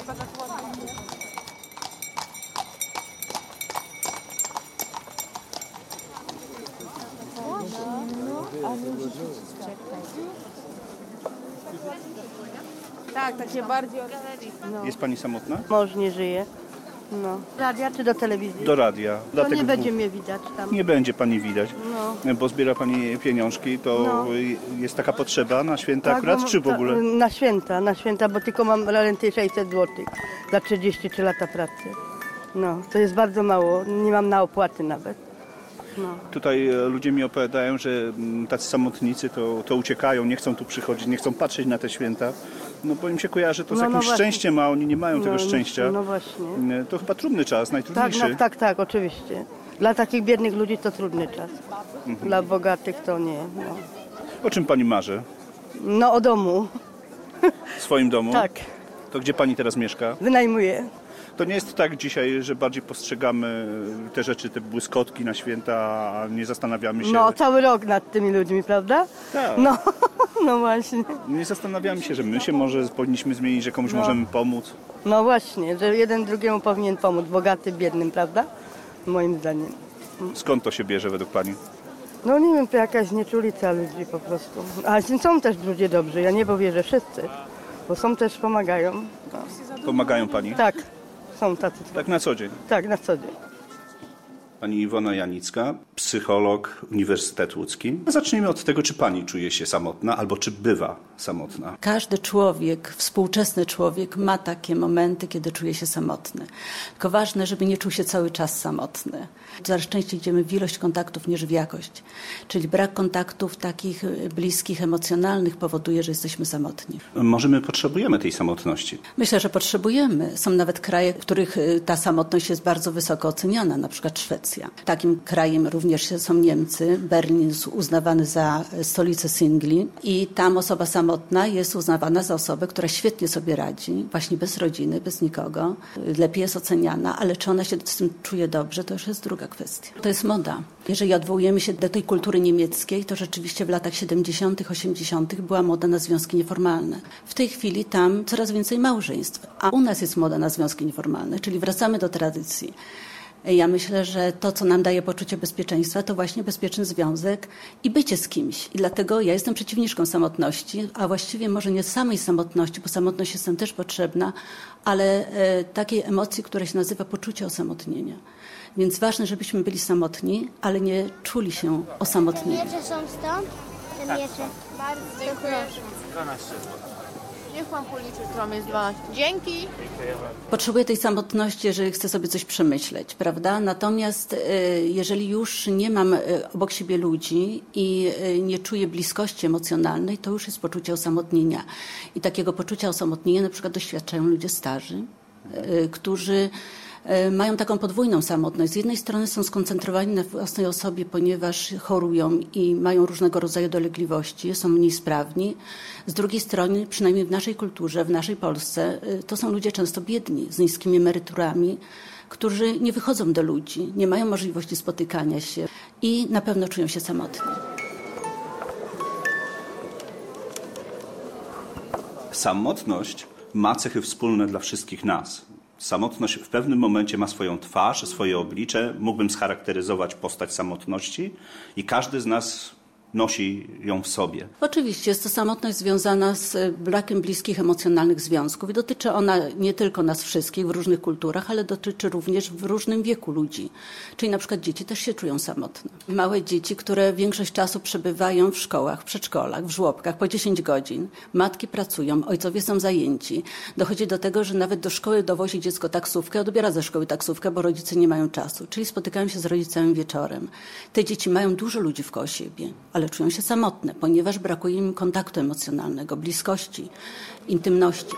Tak, takie bardziej... No. Jest pani samotna? Mąż nie żyje. No. Radia czy do telewizji? Do radia. To Dlatego nie będzie mnie widać tam. Nie będzie pani widać, No. bo zbiera pani pieniążki. To No. jest taka potrzeba na święta Tak, akurat, bo czy w ogóle? Na święta, bo tylko mam renty 600 zł za 33 lata pracy. No, to jest bardzo mało, nie mam na opłaty nawet. No. Tutaj ludzie mi opowiadają, że tacy samotnicy to uciekają, nie chcą tu przychodzić, nie chcą patrzeć na te święta, no bo im się kojarzy to z jakimś szczęściem, a oni nie mają tego szczęścia. No właśnie. To chyba trudny czas, najtrudniejszy. Tak, oczywiście. Dla takich biednych ludzi to trudny czas. Dla bogatych to nie. No. O czym pani marzy? No o domu. W swoim domu? Tak, To gdzie pani teraz mieszka? wynajmuję. To nie jest tak dzisiaj, że bardziej postrzegamy te rzeczy, te błyskotki na święta, a nie zastanawiamy się... No cały rok nad tymi ludźmi, prawda? Tak. No, no właśnie. Nie zastanawiamy się, że my się może powinniśmy zmienić, że komuś możemy pomóc. No właśnie, że jeden drugiemu powinien pomóc, bogaty, biednym, prawda? Moim zdaniem. Skąd to się bierze według pani? No nie wiem, to jakaś nieczulica ludzi po prostu. Ale są też ludzie dobrzy, ja nie powiem, że wszyscy, bo są też pomagają. No. Pomagają pani? Tak, są tacy. Tak na co dzień. Tak, na co dzień. Pani Iwona Janicka, psycholog, Uniwersytet Łódzki. Zacznijmy od tego, czy pani czuje się samotna, albo czy bywa samotna. Każdy człowiek, współczesny człowiek ma takie momenty, kiedy czuje się samotny. Tylko ważne, żeby nie czuł się cały czas samotny. Coraz częściej idziemy w ilość kontaktów niż w jakość. Czyli brak kontaktów takich bliskich, emocjonalnych powoduje, że jesteśmy samotni. Może my potrzebujemy tej samotności? Myślę, że potrzebujemy. Są nawet kraje, w których ta samotność jest bardzo wysoko oceniana, na przykład Szwecja. Takim krajem również są Niemcy. Berlin jest uznawany za stolicę singli i tam osoba samotna jest uznawana za osobę, która świetnie sobie radzi, właśnie bez rodziny, bez nikogo. Lepiej jest oceniana, ale czy ona się z tym czuje dobrze, to już jest druga kwestia. To jest moda. Jeżeli odwołujemy się do tej kultury niemieckiej, to rzeczywiście w latach 70., 80. była moda na związki nieformalne. W tej chwili tam coraz więcej małżeństw, a u nas jest moda na związki nieformalne, czyli wracamy do tradycji. Ja myślę, że to, co nam daje poczucie bezpieczeństwa, to właśnie bezpieczny związek i bycie z kimś. I dlatego ja jestem przeciwniczką samotności, a właściwie może nie samej samotności, bo samotność jest nam też potrzebna, ale takiej emocji, która się nazywa poczucie osamotnienia. Więc ważne, żebyśmy byli samotni, ale nie czuli się osamotnieni. Miecze są stąd? Te miecze. Bardzo dziękuję. 12 zł. Niech pan policzy, którą jest 12. Dzięki! Potrzebuję tej samotności, jeżeli chcę sobie coś przemyśleć, prawda? Natomiast jeżeli już nie mam obok siebie ludzi i nie czuję bliskości emocjonalnej, to już jest poczucie osamotnienia. I takiego poczucia osamotnienia na przykład doświadczają ludzie starzy, którzy mają taką podwójną samotność. Z jednej strony są skoncentrowani na własnej osobie, ponieważ chorują i mają różnego rodzaju dolegliwości, są mniej sprawni. Z drugiej strony, przynajmniej w naszej kulturze, w naszej Polsce, to są ludzie często biedni, z niskimi emeryturami, którzy nie wychodzą do ludzi, nie mają możliwości spotykania się i na pewno czują się samotni. Samotność ma cechy wspólne dla wszystkich nas. Samotność w pewnym momencie ma swoją twarz, swoje oblicze. Mógłbym scharakteryzować postać samotności i każdy z nas nosi ją w sobie. Oczywiście jest to samotność związana z brakiem bliskich emocjonalnych związków i dotyczy ona nie tylko nas wszystkich w różnych kulturach, ale dotyczy również w różnym wieku ludzi. Czyli na przykład dzieci też się czują samotne. Małe dzieci, które większość czasu przebywają w szkołach, w przedszkolach, w żłobkach po 10 godzin. Matki pracują, ojcowie są zajęci. Dochodzi do tego, że nawet do szkoły dowozi dziecko taksówkę, odbiera ze szkoły taksówkę, bo rodzice nie mają czasu. Czyli spotykają się z rodzicami wieczorem. Te dzieci mają dużo ludzi wkoło siebie, ale czują się samotne, ponieważ brakuje im kontaktu emocjonalnego, bliskości, intymności.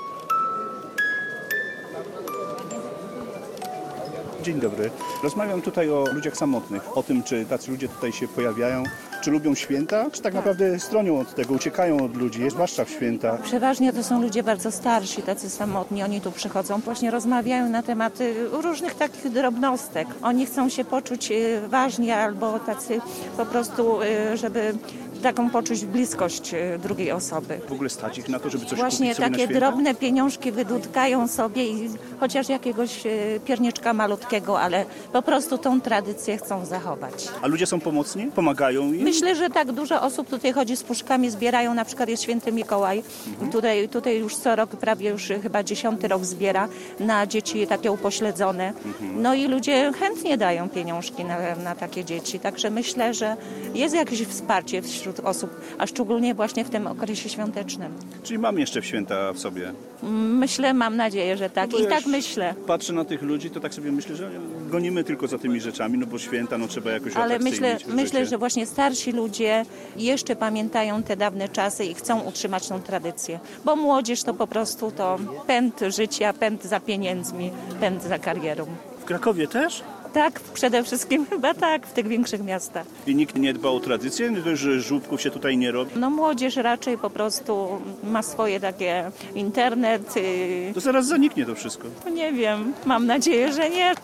Dzień dobry. Rozmawiam tutaj o ludziach samotnych, o tym, czy tacy ludzie tutaj się pojawiają, czy lubią święta, czy tak naprawdę stronią od tego, uciekają od ludzi, zwłaszcza w święta. Przeważnie to są ludzie bardzo starsi, tacy samotni. Oni tu przychodzą, właśnie rozmawiają na tematy różnych takich drobnostek. Oni chcą się poczuć ważni albo tacy po prostu, żeby taką poczuć bliskość drugiej osoby. W ogóle stać ich na to, żeby coś Właśnie kupić sobie na takie święta? drobne pieniążki wydudkają sobie i chociaż jakiegoś pierniczka malutkiego, ale po prostu tą tradycję chcą zachować. A ludzie są pomocni? Pomagają im? Myślę, że tak dużo osób tutaj chodzi z puszkami, zbierają, na przykład jest Święty Mikołaj, tutaj już co rok, prawie już chyba 10. rok zbiera na dzieci takie upośledzone. No i ludzie chętnie dają pieniążki na takie dzieci, także myślę, że jest jakieś wsparcie wśród osób, a szczególnie właśnie w tym okresie świątecznym. Czyli mam jeszcze w święta w sobie. Myślę, mam nadzieję, że tak. Bo I ja tak już myślę. Patrzę na tych ludzi, to tak sobie myślę, że gonimy tylko za tymi rzeczami, no bo święta, no trzeba jakoś Ale atrakcyjnić myślę, życie. że właśnie starsi ludzie jeszcze pamiętają te dawne czasy i chcą utrzymać tą tradycję. Bo młodzież to po prostu to pęd życia, pęd za pieniędzmi, pęd za karierą. W Krakowie też? Tak, przede wszystkim chyba tak, w tych większych miastach. I nikt nie dba o tradycję? No to, że żłóbków się tutaj nie robi? No młodzież raczej po prostu ma swoje takie internet, To zaraz zaniknie to wszystko. nie wiem, mam nadzieję, że nie.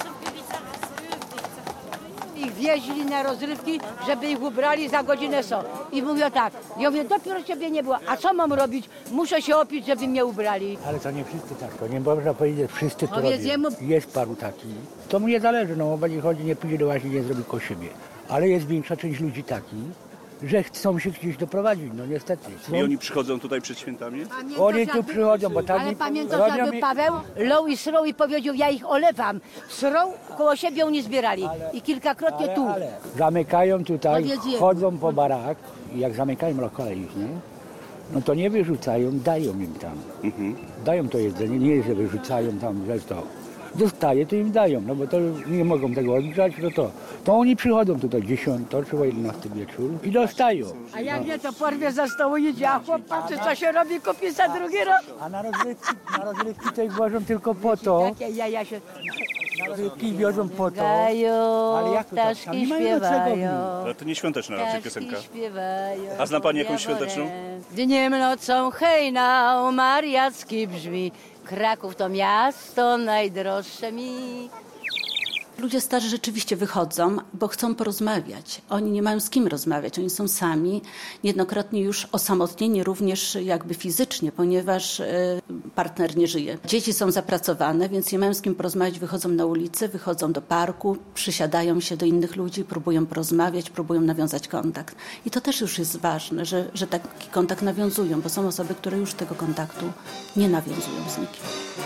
Ich wieźli na rozrywki, żeby ich ubrali, za godzinę są. I mówią tak, ja mówię, dopiero ciebie nie było, a co mam robić? Muszę się opić, żeby mnie ubrali. Ale to nie wszyscy tak, to nie można powiedzieć, że wszyscy to Powiedz robią. jemu. Jest paru takich. To mu nie zależy, no bo nie chodzi, nie pójdzie do łaźni, nie zrobi koło siebie. Ale jest większa część ludzi takich, że chcą się gdzieś doprowadzić, no niestety. I oni przychodzą tutaj przed świętami? Oni tu przychodzą, bo tak Ale mi pamiętasz, robią jakby mi- Paweł lął i srął i powiedział, ja ich olewam. Srął, koło siebie oni zbierali. I kilkakrotnie tu. Zamykają tutaj, Powiedz jemu. chodzą po barak i jak zamykają lokale ich, nie? No to nie wyrzucają, dają im tam. Dają to jedzenie, nie jest, że wyrzucają tam, że to. Dostaje, to im dają, no bo to nie mogą tego odgrzać, no to oni przychodzą tutaj 10 czy o 11 wieczór i dostają. A jak nie, to porwie za stołu idzie, a chłop patrzy, co się robi, kupi za drugi raz. A na rozrywki to ich wożą tylko po to, Jakie jaja się na rozrywki wiozą po to, gają, ale jak to tak? Tam ptaszki nie mają do czego śpiewają. Ale to nie świąteczna raczej piosenka. Ptaszki śpiewają. A zna pani jakąś świąteczną? Dniem, nocą, hej now, mariacki brzmi. Kraków to miasto najdroższe mi. Ludzie starzy rzeczywiście wychodzą, bo chcą porozmawiać. Oni nie mają z kim rozmawiać, oni są sami, niejednokrotnie już osamotnieni również jakby fizycznie, ponieważ partner nie żyje. Dzieci są zapracowane, więc nie mają z kim porozmawiać, wychodzą na ulicę, wychodzą do parku, przysiadają się do innych ludzi, próbują porozmawiać, próbują nawiązać kontakt. I to też już jest ważne, że taki kontakt nawiązują, bo są osoby, które już tego kontaktu nie nawiązują z nikim.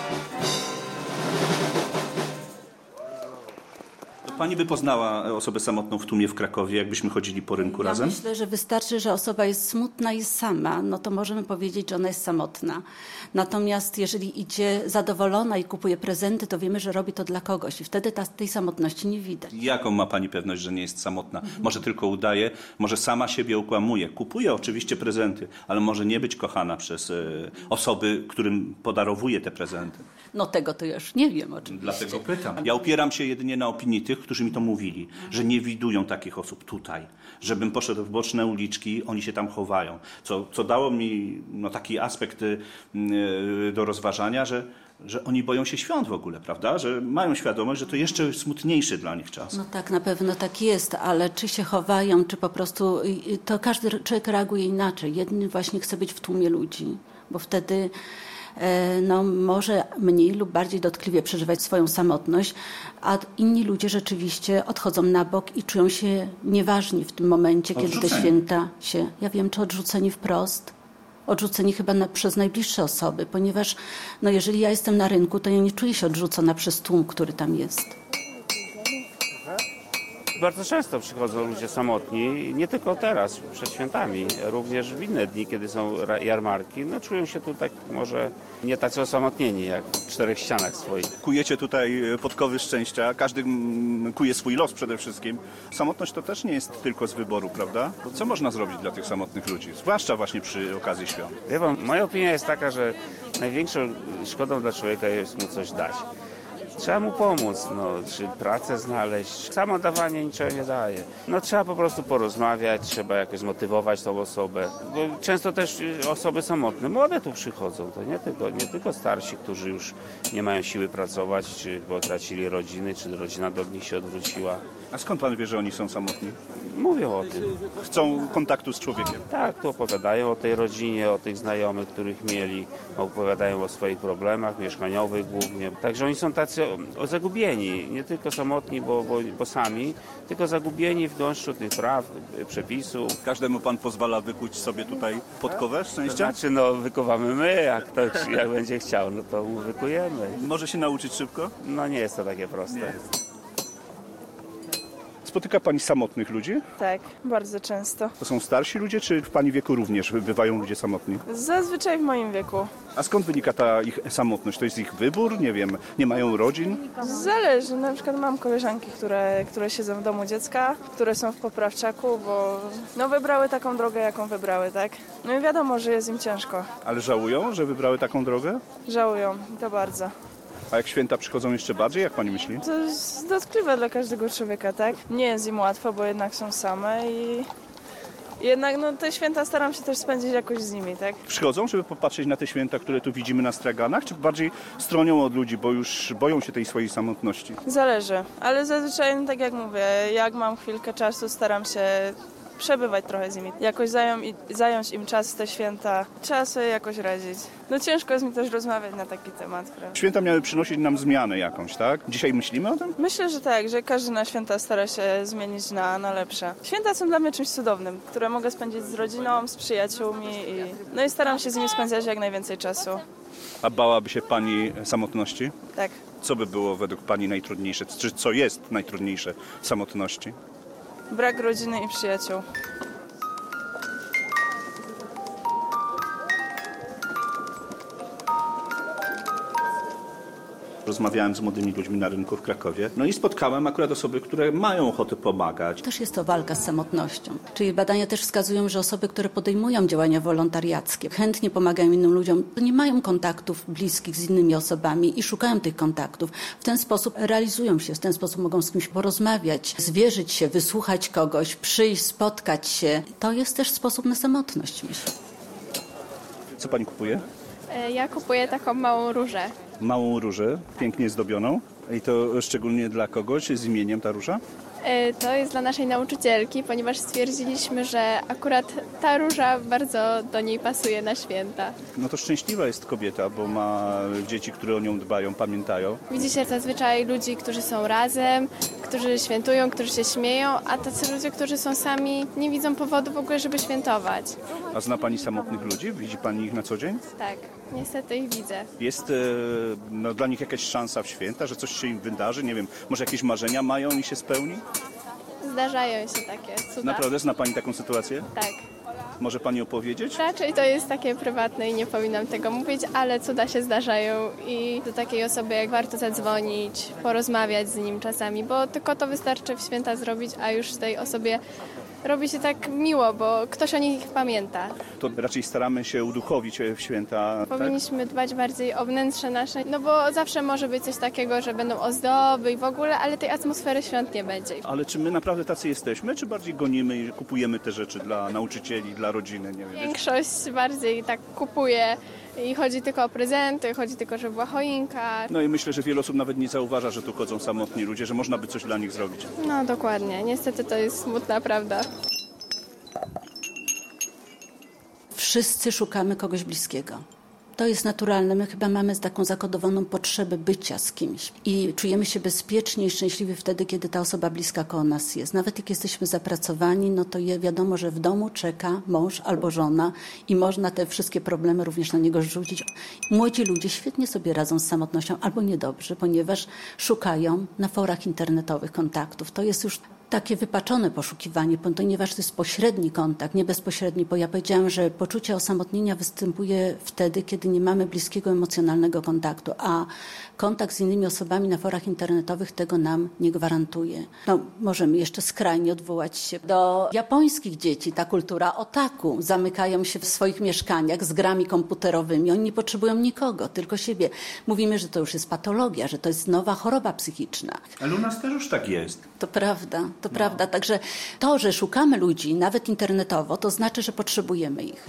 Pani by poznała osobę samotną w tłumie w Krakowie, jakbyśmy chodzili po rynku Ja razem? myślę, że wystarczy, że osoba jest smutna i sama, no to możemy powiedzieć, że ona jest samotna. Natomiast jeżeli idzie zadowolona i kupuje prezenty, to wiemy, że robi to dla kogoś i wtedy tej samotności nie widać. Jaką ma pani pewność, że nie jest samotna? Może tylko udaje, może sama siebie okłamuje. Kupuje oczywiście prezenty, ale może nie być kochana przez osoby, którym podarowuje te prezenty. No tego to już nie wiem oczywiście. Dlatego pytam. Ja opieram się jedynie na opinii tych, którzy mi to mówili, że nie widują takich osób tutaj. Żebym poszedł w boczne uliczki, oni się tam chowają. Co dało mi taki aspekt do rozważania, że oni boją się świąt w ogóle, prawda? Że mają świadomość, że to jeszcze smutniejszy dla nich czas. No tak, na pewno tak jest, ale czy się chowają, czy po prostu, to każdy człowiek reaguje inaczej. Jeden właśnie chce być w tłumie ludzi, bo wtedy może mniej lub bardziej dotkliwie przeżywać swoją samotność, a inni ludzie rzeczywiście odchodzą na bok i czują się nieważni w tym momencie, kiedy te Odrzuceni. święta się, ja wiem, czy odrzuceni wprost, odrzuceni chyba przez najbliższe osoby, ponieważ jeżeli ja jestem na rynku, to ja nie czuję się odrzucona przez tłum, który tam jest. Bardzo często przychodzą ludzie samotni, nie tylko teraz, przed świętami, również w inne dni, kiedy są jarmarki. No, czują się tu tak może nie tacy osamotnieni, jak w czterech ścianach swoich. Kujecie tutaj podkowy szczęścia, każdy kuje swój los przede wszystkim. Samotność to też nie jest tylko z wyboru, prawda? Co można zrobić dla tych samotnych ludzi, zwłaszcza właśnie przy okazji świąt? Wie pan, moja opinia jest taka, że największą szkodą dla człowieka jest mu coś dać. Trzeba mu pomóc, czy pracę znaleźć. Samo dawanie niczego nie daje. Trzeba po prostu porozmawiać, trzeba jakoś zmotywować tą osobę. Bo często też osoby samotne, młode tu przychodzą. To nie tylko starsi, którzy już nie mają siły pracować, czy bo tracili rodziny, czy rodzina do nich się odwróciła. A skąd pan wie, że oni są samotni? Mówią o tym. Chcą kontaktu z człowiekiem. Tak, tu opowiadają o tej rodzinie, o tych znajomych, których mieli, opowiadają o swoich problemach mieszkaniowych głównie. Także oni są tacy zagubieni, nie tylko samotni, bo sami, tylko zagubieni w gąszczu tych praw, przepisów. Każdemu pan pozwala wykuć sobie tutaj podkowę To szczęścia? znaczy, wykowamy my, jak będzie chciał, no to mu wykujemy. Może się nauczyć szybko? No nie jest to takie proste. Spotyka pani samotnych ludzi? Tak, bardzo często. To są starsi ludzie, czy w pani wieku również bywają ludzie samotni? Zazwyczaj w moim wieku. A skąd wynika ta ich samotność? To jest ich wybór? Nie wiem, nie mają rodzin? Zależy. Na przykład mam koleżanki, które siedzą w domu dziecka, które są w poprawczaku, bo wybrały taką drogę, jaką wybrały, tak? No i wiadomo, że jest im ciężko. Ale żałują, że wybrały taką drogę? Żałują, i to bardzo. A jak święta przychodzą jeszcze bardziej, jak pani myśli? To jest dotkliwe dla każdego człowieka, tak? Nie jest im łatwo, bo jednak są same i jednak te święta staram się też spędzić jakoś z nimi, tak? Przychodzą, żeby popatrzeć na te święta, które tu widzimy na straganach, czy bardziej stronią od ludzi, bo już boją się tej swojej samotności? Zależy, ale zazwyczaj, tak jak mówię, jak mam chwilkę czasu, staram się przebywać trochę z nimi. Jakoś zająć im czas w te święta. Trzeba sobie jakoś radzić. Ciężko jest mi też rozmawiać na taki temat. Prawda? Święta miały przynosić nam zmianę jakąś, tak? Dzisiaj myślimy o tym? Myślę, że tak, że każdy na święta stara się zmienić na lepsze. Święta są dla mnie czymś cudownym, które mogę spędzić z rodziną, z przyjaciółmi i staram się z nimi spędzać jak najwięcej czasu. A bałaby się pani samotności? Tak. Co by było według pani najtrudniejsze? Czy co jest najtrudniejsze w samotności? Brak rodziny i przyjaciół. Rozmawiałem z młodymi ludźmi na rynku w Krakowie, no i spotkałem akurat osoby, które mają ochotę pomagać. Też jest to walka z samotnością. Czyli badania też wskazują, że osoby, które podejmują działania wolontariackie, chętnie pomagają innym ludziom, nie mają kontaktów bliskich z innymi osobami i szukają tych kontaktów. W ten sposób realizują się, w ten sposób mogą z kimś porozmawiać, zwierzyć się, wysłuchać kogoś, przyjść, spotkać się. To jest też sposób na samotność, myślę. Co pani kupuje? Ja kupuję taką małą różę. Małą różę, pięknie zdobioną. I to szczególnie dla kogoś z imieniem ta róża? To jest dla naszej nauczycielki, ponieważ stwierdziliśmy, że akurat ta róża bardzo do niej pasuje na święta. No to szczęśliwa jest kobieta, bo ma dzieci, które o nią dbają, pamiętają. Widzi się zazwyczaj ludzi, którzy są razem, którzy świętują, którzy się śmieją, a tacy ludzie, którzy są sami, nie widzą powodu w ogóle, żeby świętować. A zna pani samotnych ludzi? Widzi pani ich na co dzień? Tak, niestety ich widzę. Jest dla nich jakaś szansa w święta, że coś się im wydarzy? Nie wiem, może jakieś marzenia mają i się spełni? Zdarzają się takie cuda. Naprawdę? Zna pani taką sytuację? Tak. Może pani opowiedzieć? Raczej to jest takie prywatne i nie powinnam tego mówić, ale cuda się zdarzają i do takiej osoby jak warto zadzwonić, porozmawiać z nim czasami, bo tylko to wystarczy w święta zrobić, a już tej osobie robi się tak miło, bo ktoś o nich pamięta. To raczej staramy się uduchowić w święta. Powinniśmy dbać bardziej o wnętrze nasze, no bo zawsze może być coś takiego, że będą ozdoby i w ogóle, ale tej atmosfery świąt nie będzie. Ale czy my naprawdę tacy jesteśmy, czy bardziej gonimy i kupujemy te rzeczy dla nauczycieli, dla rodziny? Nie wiem. Większość bardziej tak kupuje i chodzi tylko o prezenty, chodzi tylko, żeby była choinka. No i myślę, że wiele osób nawet nie zauważa, że tu chodzą samotni ludzie, że można by coś dla nich zrobić. No dokładnie, niestety to jest smutna prawda. Wszyscy szukamy kogoś bliskiego. To jest naturalne. My chyba mamy taką zakodowaną potrzebę bycia z kimś. I czujemy się bezpiecznie i szczęśliwi wtedy, kiedy ta osoba bliska koło nas jest. Nawet jak jesteśmy zapracowani, no to wiadomo, że w domu czeka mąż albo żona i można te wszystkie problemy również na niego rzucić. Młodzi ludzie świetnie sobie radzą z samotnością albo niedobrze, ponieważ szukają na forach internetowych kontaktów. To jest już takie wypaczone poszukiwanie, ponieważ to jest pośredni kontakt, nie bezpośredni, bo ja powiedziałam, że poczucie osamotnienia występuje wtedy, kiedy nie mamy bliskiego emocjonalnego kontaktu, a kontakt z innymi osobami na forach internetowych tego nam nie gwarantuje. No, możemy jeszcze skrajnie odwołać się do japońskich dzieci. Ta kultura otaku. Zamykają się w swoich mieszkaniach z grami komputerowymi. Oni nie potrzebują nikogo, tylko siebie. Mówimy, że to już jest patologia, że to jest nowa choroba psychiczna. Ale u nas też już tak jest. To prawda, to prawda. Także to, że szukamy ludzi, nawet internetowo, to znaczy, że potrzebujemy ich.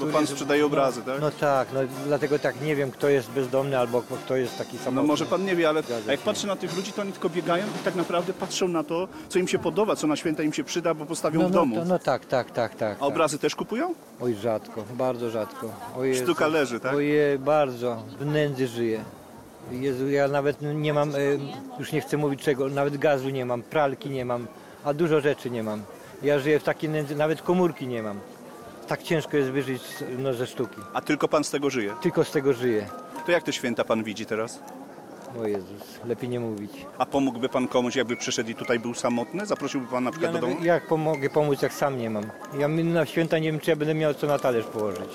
który pan jest- sprzedaje obrazy, tak? No tak, no dlatego tak nie wiem, kto jest bezdomny albo kto jest taki samotny. No może pan nie wie, ale Zgadza a jak się. patrzy na tych ludzi, to oni tylko biegają i tak naprawdę patrzą na to, co im się podoba, co na święta im się przyda, bo postawią w domu. No tak. A obrazy też kupują? Oj, rzadko, bardzo rzadko. O Jezu. Sztuka leży, tak? Ojej, bardzo. W nędzy żyję. Jezu, ja nawet nie mam, już nie chcę mówić czego, nawet gazu nie mam, pralki nie mam, a dużo rzeczy nie mam. Ja żyję w takiej nędzy, nawet komórki nie mam. Tak ciężko jest wyżyć ze sztuki. A tylko pan z tego żyje? Tylko z tego żyję. To jak te święta pan widzi teraz? O Jezus, lepiej nie mówić. A pomógłby pan komuś, jakby przyszedł i tutaj był samotny? Zaprosiłby pan na przykład do domu? Jak mogę pomóc, jak sam nie mam? Ja na święta nie wiem, czy ja będę miał co na talerz położyć.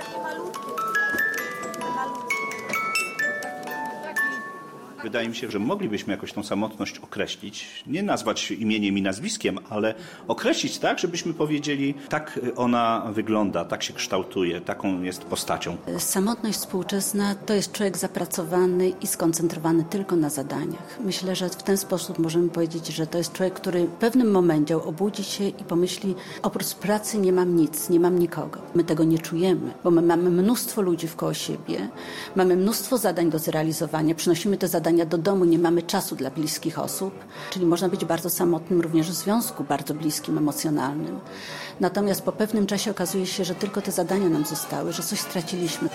Wydaje mi się, że moglibyśmy jakoś tą samotność określić, nie nazwać imieniem i nazwiskiem, ale określić tak, żebyśmy powiedzieli, tak ona wygląda, tak się kształtuje, taką jest postacią. Samotność współczesna to jest człowiek zapracowany i skoncentrowany tylko na zadaniach. Myślę, że w ten sposób możemy powiedzieć, że to jest człowiek, który w pewnym momencie obudzi się i pomyśli, oprócz pracy nie mam nic, nie mam nikogo. My tego nie czujemy, bo my mamy mnóstwo ludzi wkoło siebie, mamy mnóstwo zadań do zrealizowania, przynosimy te zadania do domu, nie mamy czasu dla bliskich osób, czyli można być bardzo samotnym również w związku bardzo bliskim, emocjonalnym. Natomiast po pewnym czasie okazuje się, że tylko te zadania nam zostały, że coś straciliśmy.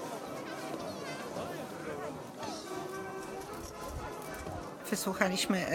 Wysłuchaliśmy